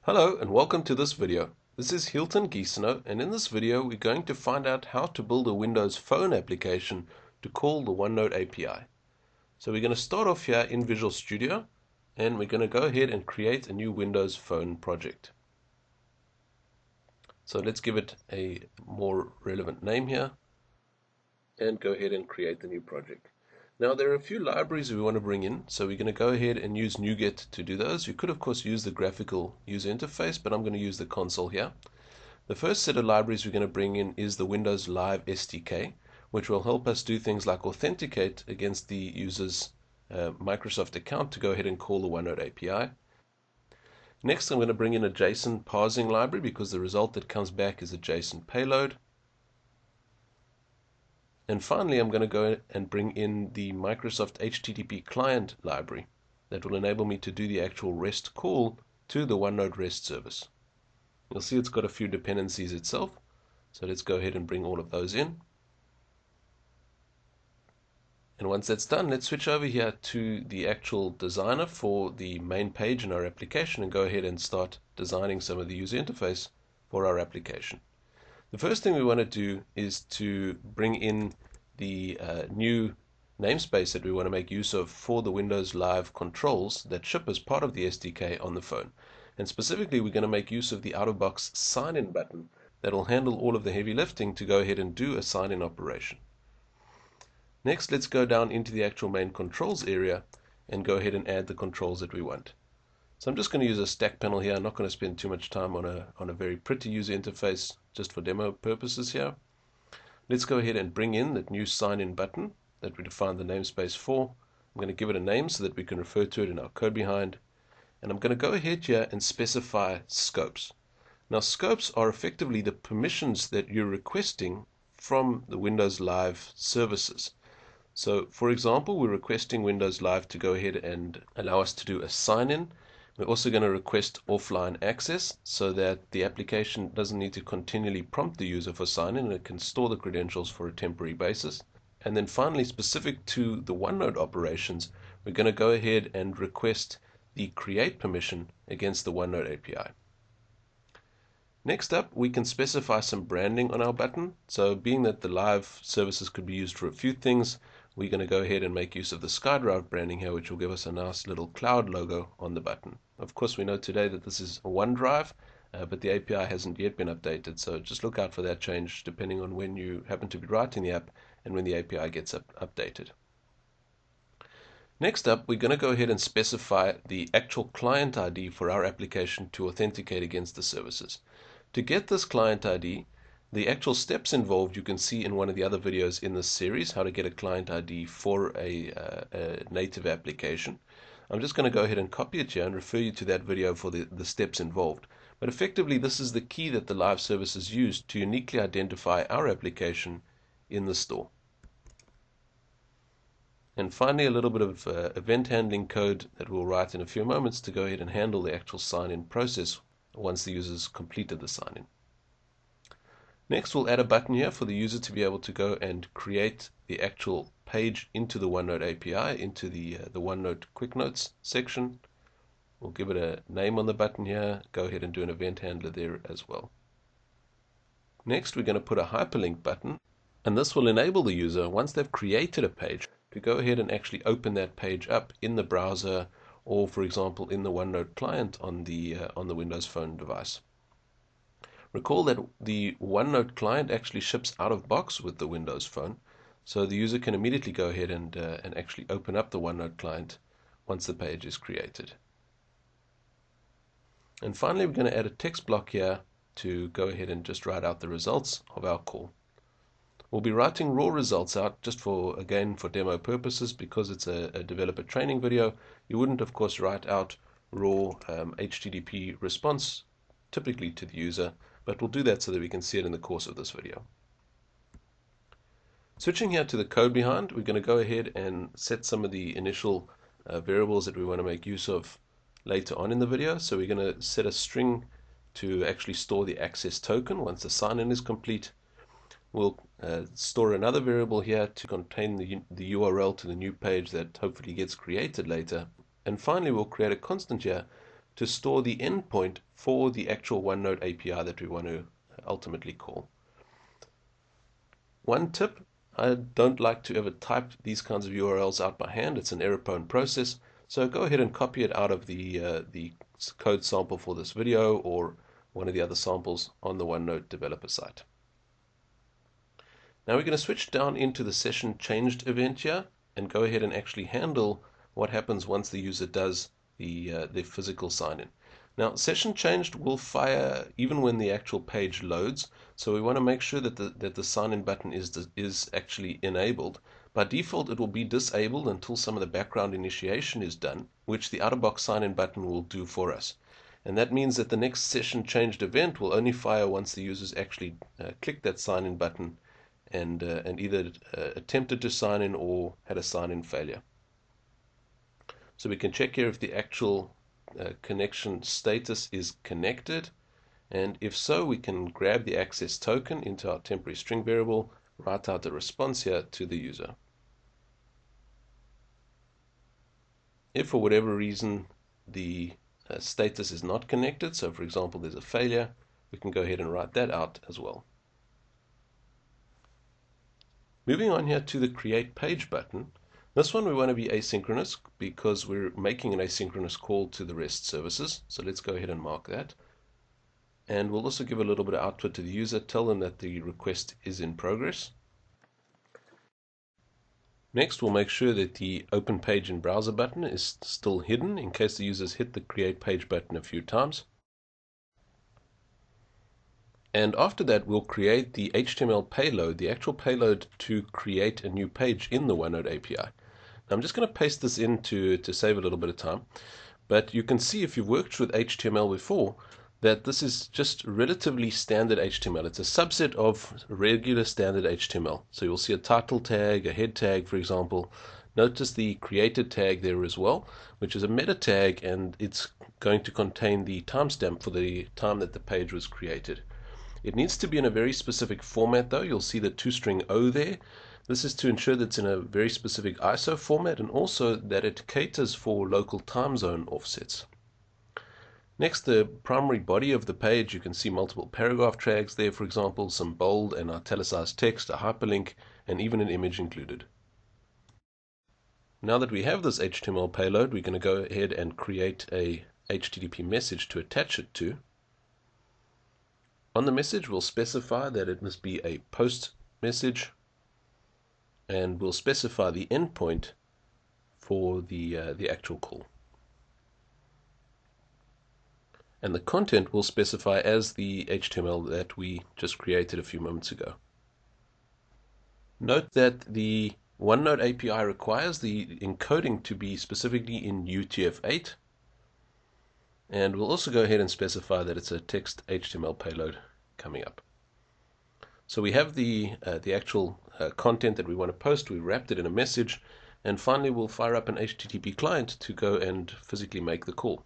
Hello and welcome to this video. This is Hilton Giesener, and in this video we're going to find out how to build a Windows Phone application to call the OneNote API. So we're going to start off here in Visual Studio, and we're going to go ahead and create a new Windows Phone project. So let's give it a more relevant name here and go ahead and create the new project. Now there are a few libraries we want to bring in, so we're going to go ahead and use NuGet to do those. You could of course use the graphical user interface, but I'm going to use the console here. The first set of libraries we're going to bring in is the Windows Live SDK, which will help us do things like authenticate against the user's Microsoft account to go ahead and call the OneNote API. Next I'm going to bring in a JSON parsing library because the result that comes back is a JSON payload. And finally, I'm going to go and bring in the Microsoft HTTP client library that will enable me to do the actual REST call to the OneNote REST service. You'll see it's got a few dependencies itself, so let's go ahead and bring all of those in. And once that's done, let's switch over here to the actual designer for the main page in our application and go ahead and start designing some of the user interface for our application. The first thing we want to do is to bring in the new namespace that we want to make use of for the Windows Live controls that ship as part of the SDK on the phone. And specifically, we're going to make use of the out-of-box sign-in button that will handle all of the heavy lifting to go ahead and do a sign-in operation. Next, let's go down into the actual main controls area and go ahead and add the controls that we want. So I'm just going to use a stack panel here. I'm not going to spend too much time on a very pretty user interface just for demo purposes here. Let's go ahead and bring in that new sign-in button that we defined the namespace for. I'm going to give it a name so that we can refer to it in our code behind. And I'm going to go ahead here and specify scopes. Now scopes are effectively the permissions that you're requesting from the Windows Live services. So for example, we're requesting Windows Live to go ahead and allow us to do a sign-in. We're also going to request offline access so that the application doesn't need to continually prompt the user for sign-in, and it can store the credentials for a temporary basis. And then finally, specific to the OneNote operations, we're going to go ahead and request the create permission against the OneNote API. Next up, we can specify some branding on our button. So being that the Live services could be used for a few things, we're going to go ahead and make use of the SkyDrive branding here, which will give us a nice little cloud logo on the button. Of course, we know today that this is a OneDrive, but the API hasn't yet been updated, so just look out for that change depending on when you happen to be writing the app and when the API gets updated. Next up, we're going to go ahead and specify the actual client ID for our application to authenticate against the services. To get this client ID, the actual steps involved you can see in one of the other videos in this series, how to get a client ID for a native application. I'm just going to go ahead and copy it here and refer you to that video for the steps involved. But effectively, this is the key that the Live services use to uniquely identify our application in the store. And finally, a little bit of event handling code that we'll write in a few moments to go ahead and handle the actual sign-in process once the user's completed the sign-in. Next, we'll add a button here for the user to be able to go and create the actual page into the OneNote API, into the OneNote Quick Notes section. We'll give it a name on the button here, go ahead and do an event handler there as well. Next, we're going to put a hyperlink button, and this will enable the user, once they've created a page, to go ahead and actually open that page up in the browser or, for example, in the OneNote client on the Windows Phone device. Recall that the OneNote client actually ships out of box with the Windows Phone, so the user can immediately go ahead and actually open up the OneNote client once the page is created. And finally, we're going to add a text block here to go ahead and just write out the results of our call. We'll be writing raw results out just for demo purposes, because it's a developer training video. You wouldn't, of course, write out raw HTTP response typically to the user, but we'll do that so that we can see it in the course of this video. Switching here to the code behind, we're going to go ahead and set some of the initial variables that we want to make use of later on in the video. So we're going to set a string to actually store the access token once the sign-in is complete. We'll store another variable here to contain the URL to the new page that hopefully gets created later. And finally, we'll create a constant here to store the endpoint for the actual OneNote API that we want to ultimately call. One tip, I don't like to ever type these kinds of URLs out by hand. It's an error-prone process. So go ahead and copy it out of the code sample for this video or one of the other samples on the OneNote developer site. Now we're going to switch down into the session changed event here and go ahead and actually handle what happens once the user does the physical sign-in. Now, session changed will fire even when the actual page loads, so we want to make sure that the sign-in button is actually enabled. By default, it will be disabled until some of the background initiation is done, which the out-of-box sign-in button will do for us. And that means that the next session changed event will only fire once the users actually click that sign-in button and either attempted to sign in or had a sign-in failure. So we can check here if the actual connection status is connected, and if so, we can grab the access token into our temporary string variable, write out the response here to the user. If for whatever reason the status is not connected, so for example there's a failure, we can go ahead and write that out as well. Moving on here to the create page button. This one we want to be asynchronous because we're making an asynchronous call to the REST services. So let's go ahead and mark that. And we'll also give a little bit of output to the user, tell them that the request is in progress. Next, we'll make sure that the open page in browser button is still hidden in case the users hit the create page button a few times. And after that, we'll create the HTML payload, the actual payload to create a new page in the OneNote API. Now, I'm just going to paste this in to save a little bit of time. But you can see if you've worked with HTML before that this is just relatively standard HTML. It's a subset of regular standard HTML. So you'll see a title tag, a head tag, for example. Notice the created tag there as well, which is a meta tag, and it's going to contain the timestamp for the time that the page was created. It needs to be in a very specific format though. You'll see the toString O there. This is to ensure that it's in a very specific ISO format and also that it caters for local time zone offsets. Next, the primary body of the page, you can see multiple paragraph tags there, for example, some bold and italicized text, a hyperlink, and even an image included. Now that we have this HTML payload, we're going to go ahead and create a HTTP message to attach it to. On the message, we'll specify that it must be a post message, and we'll specify the endpoint for the actual call. And the content we'll specify as the HTML that we just created a few moments ago. Note that the OneNote API requires the encoding to be specifically in UTF-8. And we'll also go ahead and specify that it's a text HTML payload coming up. So we have the actual content that we want to post. We wrapped it in a message, and finally we'll fire up an HTTP client to go and physically make the call.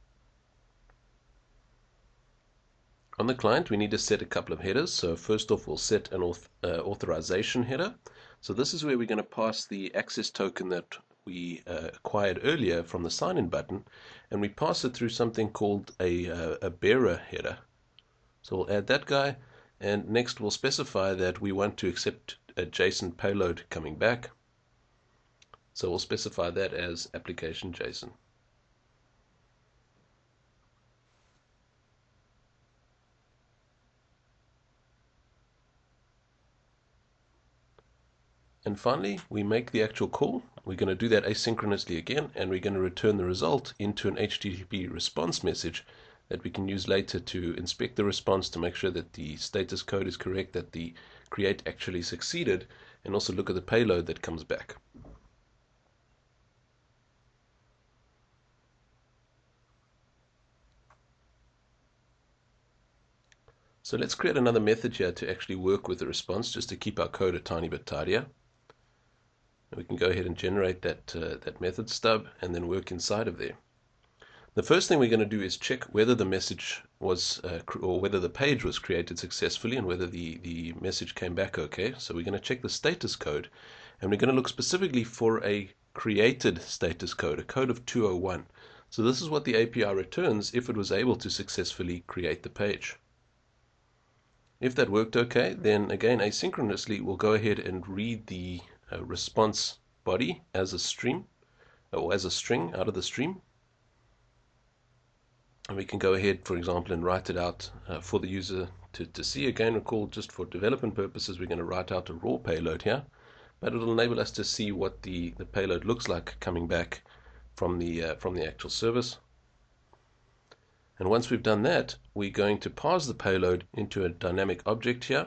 On the client, we need to set a couple of headers. So first off, we'll set an authorization header. So this is where we're going to pass the access token that we acquired earlier from the sign-in button, and we pass it through something called a bearer header. So we'll add that guy, and next we'll specify that we want to accept a JSON payload coming back. So we'll specify that as application JSON. And finally, we make the actual call. We're going to do that asynchronously again, and we're going to return the result into an HTTP response message that we can use later to inspect the response to make sure that the status code is correct, that the create actually succeeded, and also look at the payload that comes back. So let's create another method here to actually work with the response, just to keep our code a tiny bit tidier. We can go ahead and generate that method stub and then work inside of there. The first thing we're going to do is check whether the message was or whether the page was created successfully and whether the message came back okay. So we're going to check the status code, and we're going to look specifically for a created status code, a code of 201. So this is what the API returns if it was able to successfully create the page. If that worked okay, then again asynchronously we'll go ahead and read the response body as a stream or as a string out of the stream. And we can go ahead, for example, and write it out for the user to see. Again, recall, just for development purposes, we're going to write out a raw payload here, but it'll enable us to see what the payload looks like coming back from the actual service. And once we've done that, we're going to parse the payload into a dynamic object here.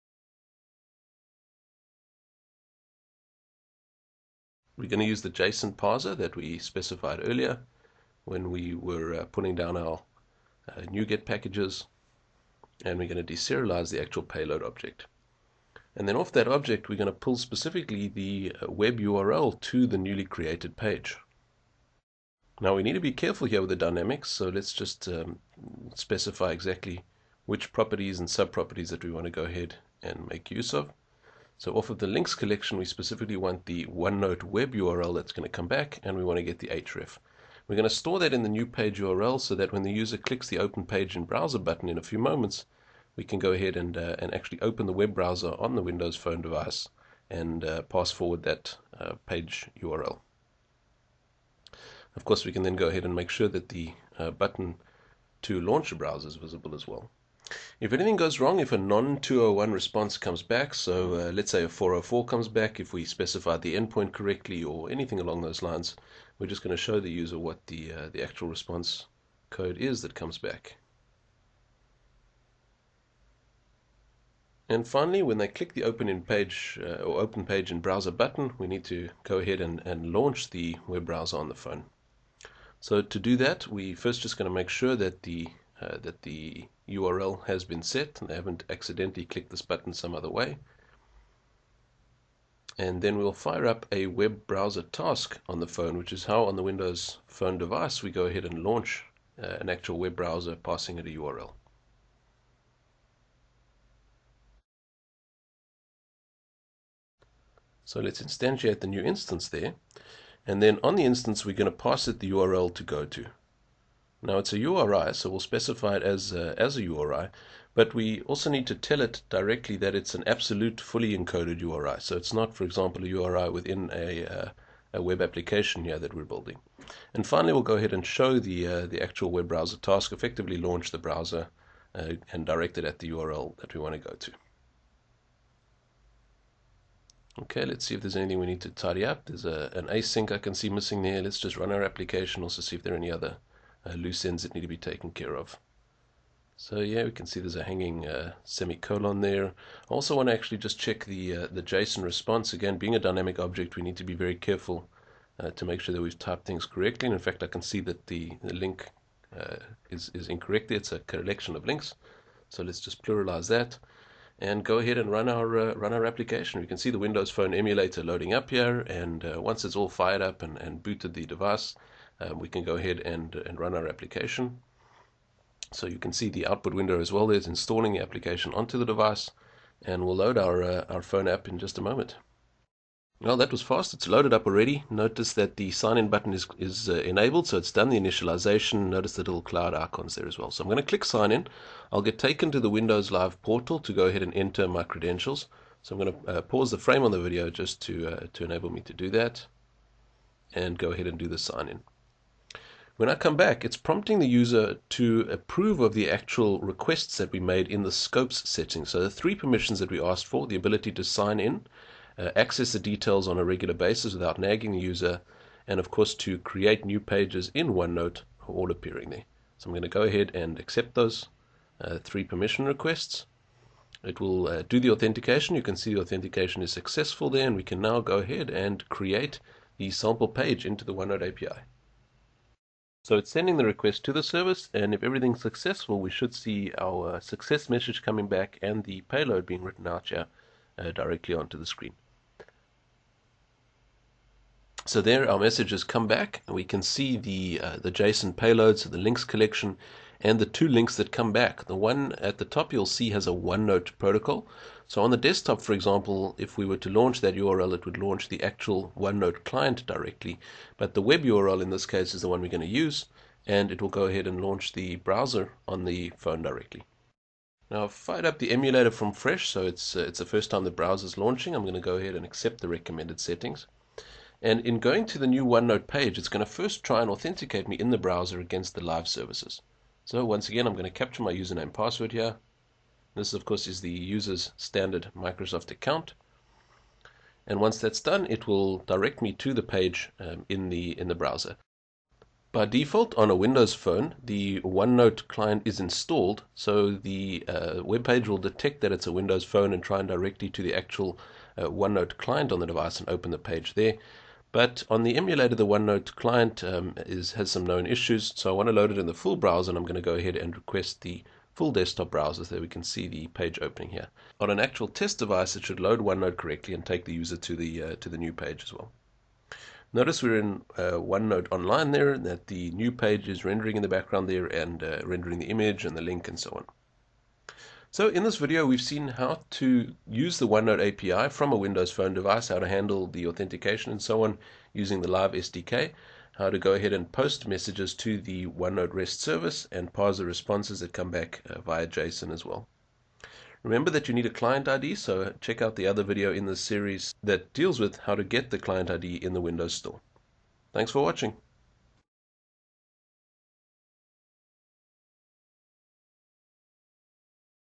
We're going to use the JSON parser that we specified earlier when we were putting down our NuGet packages, and we're going to deserialize the actual payload object. And then off that object, we're going to pull specifically the web URL to the newly created page. Now we need to be careful here with the dynamics, so let's just specify exactly which properties and sub-properties that we want to go ahead and make use of. So off of the links collection, we specifically want the OneNote web URL that's going to come back, and we want to get the href. We're going to store that in the new page URL so that when the user clicks the Open Page in Browser button in a few moments, we can go ahead and actually open the web browser on the Windows Phone device and pass forward that page URL. Of course, we can then go ahead and make sure that the button to launch a browser is visible as well. If anything goes wrong, if a non-201 response comes back, so let's say a 404 comes back, if we specified the endpoint correctly or anything along those lines, we're just going to show the user what the actual response code is that comes back. And finally, when they click the Open Page in Browser button, we need to go ahead and launch the web browser on the phone. So to do that, we first just going to make sure that the URL has been set and they haven't accidentally clicked this button some other way. And then we'll fire up a web browser task on the phone, which is how on the Windows Phone device we go ahead and launch an actual web browser passing it a URL. So let's instantiate the new instance there. And then on the instance, we're going to pass it the URL to go to. Now it's a URI, so we'll specify it as a URI, but we also need to tell it directly that it's an absolute fully encoded URI. So it's not, for example, a URI within a web application here that we're building. And finally, we'll go ahead and show the actual web browser task, effectively launch the browser and direct it at the URL that we want to go to. Okay, let's see if there's anything we need to tidy up. There's an async I can see missing there. Let's just run our application, also see if there are any other loose ends that need to be taken care of. So yeah, we can see there's a hanging semicolon there. I also want to actually just check the JSON response. Again, being a dynamic object, we need to be very careful to make sure that we've typed things correctly. And in fact, I can see that the link is incorrect there. It's a collection of links. So let's just pluralize that and go ahead and run our application. We can see the Windows Phone emulator loading up here, and once it's all fired up and booted the device, we can go ahead and run our application. So you can see the output window as well. There's installing the application onto the device, and we'll load our phone app in just a moment. Well, that was fast. It's loaded up already. Notice that the sign-in button is enabled, so it's done the initialization. Notice the little cloud icons there as well. So I'm going to click sign in. I'll get taken to the Windows Live portal to go ahead and enter my credentials. So I'm going to pause the frame on the video just to enable me to do that, and go ahead and do the sign in. When I come back, it's prompting the user to approve of the actual requests that we made in the scopes setting. So the 3 permissions that we asked for: the ability to sign in, access the details on a regular basis without nagging the user, and of course to create new pages in OneNote are all appearing there. So I'm going to go ahead and accept those 3 permission requests. It will do the authentication. You can see the authentication is successful there, and we can now go ahead and create the sample page into the OneNote API. So it's sending the request to the service, and if everything's successful, we should see our success message coming back and the payload being written out here directly onto the screen. So there our message has come back. We can see the JSON payload, so the links collection, and the 2 links that come back. The one at the top you'll see has a OneNote protocol. So on the desktop, for example, if we were to launch that URL, it would launch the actual OneNote client directly. But the web URL in this case is the one we're going to use. and it will go ahead and launch the browser on the phone directly. Now I've fired up the emulator from fresh, so it's the first time the browser is launching. I'm going to go ahead and accept the recommended settings. And in going to the new OneNote page, it's going to first try and authenticate me in the browser against the live services. So once again, I'm going to capture my username and password here. This, of course, is the user's standard Microsoft account. And once that's done, it will direct me to the page in the browser. By default, on a Windows phone, the OneNote client is installed, so the web page will detect that it's a Windows phone and try and direct you to the actual OneNote client on the device and open the page there. But on the emulator, the OneNote client has some known issues, so I want to load it in the full browser, and I'm going to go ahead and request the full desktop browser so that we can see the page opening here. On an actual test device, it should load OneNote correctly and take the user to the new page as well. Notice we're in OneNote Online there, that the new page is rendering in the background there and rendering the image and the link and so on. So in this video, we've seen how to use the OneNote API from a Windows Phone device, how to handle the authentication and so on using the Live SDK, how to go ahead and post messages to the OneNote REST service and parse the responses that come back via JSON as well. Remember that you need a client ID, so check out the other video in this series that deals with how to get the client ID in the Windows Store. Thanks for watching.